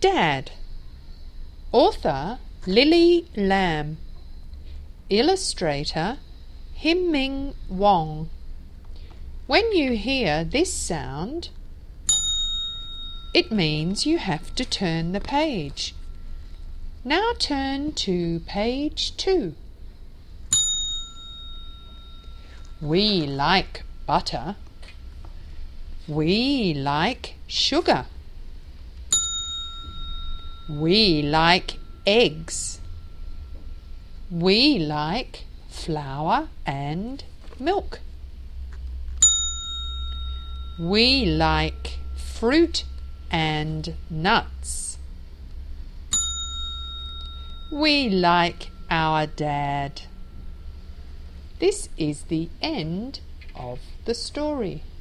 Dad. Author Lily Lamb. Illustrator Him-Ming Wong. When you hear this sound, it means you have to turn the page. Now turn to page 2. We like butter. We like sugar. We like eggs. We like flour and milk. We like fruit and nuts. We like our dad. This is the end of the story.